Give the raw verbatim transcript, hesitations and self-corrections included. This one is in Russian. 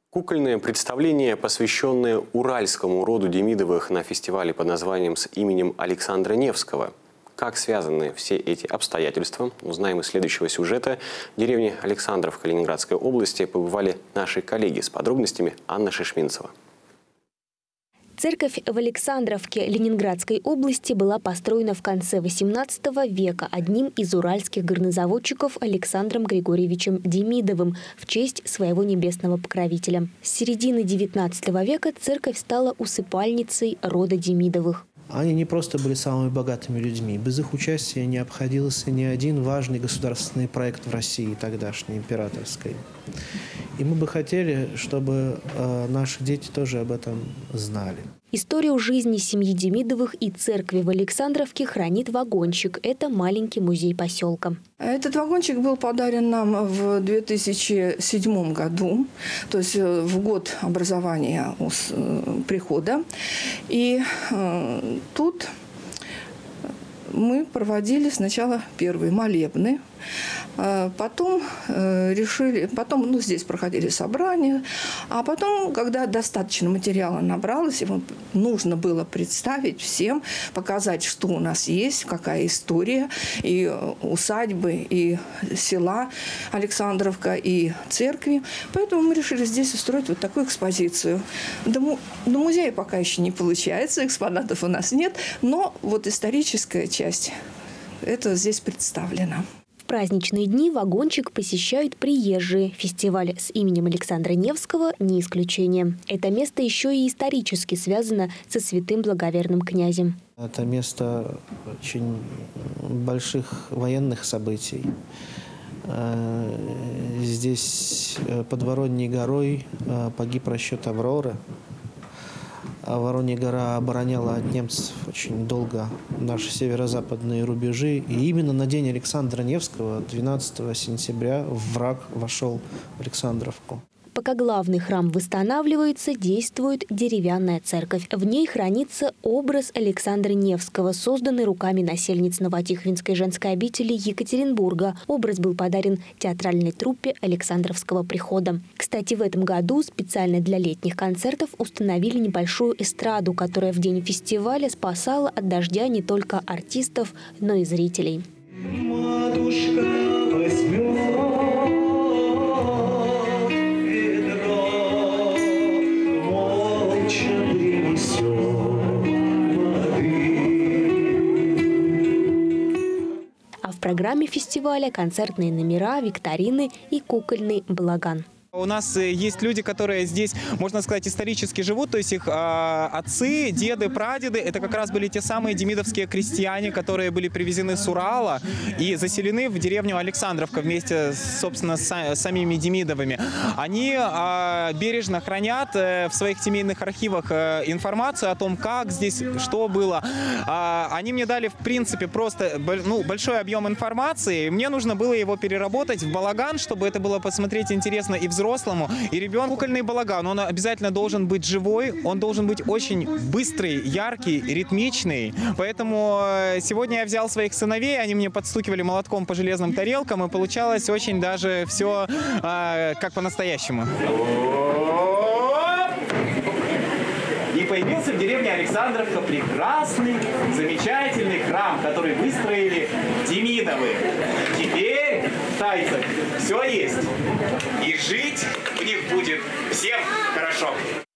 Кукольное представление, посвященное уральскому роду Демидовых на фестивале под названием «С именем Александра Невского». Как связаны все эти обстоятельства, узнаем из следующего сюжета. В деревне Александровка Ленинградской области побывали наши коллеги. С подробностями Анна Шишминцева. Церковь в Александровке Ленинградской области была построена в конце восемнадцатого века одним из уральских горнозаводчиков Александром Григорьевичем Демидовым в честь своего небесного покровителя. С середины девятнадцатого века церковь стала усыпальницей рода Демидовых. Они не просто были самыми богатыми людьми. Без их участия не обходился ни один важный государственный проект в России, тогдашней императорской. И мы бы хотели, чтобы э, наши дети тоже об этом знали. Историю жизни семьи Демидовых и церкви в Александровке хранит вагончик. Это маленький музей поселка. Этот вагончик был подарен нам в две тысячи седьмом году, то есть в год образования прихода. И э, тут мы проводили сначала первые молебны. Потом э, решили, потом ну, здесь проходили собрания, а потом, когда достаточно материала набралось, его нужно было представить всем, показать, что у нас есть, какая история и усадьбы, и села Александровка, и церкви. Поэтому мы решили здесь устроить вот такую экспозицию. До, му до музея пока еще не получается, экспонатов у нас нет, но вот историческая часть, это здесь представлена. В праздничные дни вагончик посещают приезжие. Фестиваль с именем Александра Невского не исключение. Это место еще и исторически связано со святым благоверным князем. Это место очень больших военных событий. Здесь под Вороньей горой погиб расчет «Авроры». Воронья гора обороняла от немцев очень долго наши северо-западные рубежи. И именно на день Александра Невского, двенадцатого сентября, враг вошел в Александровку. Пока главный храм восстанавливается, действует деревянная церковь. В ней хранится образ Александра Невского, созданный руками насельниц Новотихвинской женской обители Екатеринбурга. Образ был подарен театральной труппе Александровского прихода. Кстати, в этом году специально для летних концертов установили небольшую эстраду, которая в день фестиваля спасала от дождя не только артистов, но и зрителей. Матушка возьмет. А в программе фестиваля концертные номера, викторины и кукольный балаган. У нас есть люди, которые здесь, можно сказать, исторически живут, то есть их э, отцы, деды, прадеды, это как раз были те самые демидовские крестьяне, которые были привезены с Урала и заселены в деревню Александровка вместе, собственно, с самими Демидовыми. Они э, бережно хранят э, в своих семейных архивах э, информацию о том, как здесь, что было. Э, они мне дали, в принципе, просто ну, большой объем информации. Мне нужно было его переработать в балаган, чтобы это было посмотреть интересно и взрослым. взрослому и ребенку. Кукольный балаган, он обязательно должен быть живой, он должен быть очень быстрый, яркий, ритмичный. Поэтому сегодня я взял своих сыновей, они мне подстукивали молотком по железным тарелкам, и получалось очень даже все э, как по-настоящему. И появился в деревне Александровка прекрасный, замечательный храм, который выстроили Демидовы. Теперь в Тайцах все есть. И жить в них будет всем хорошо.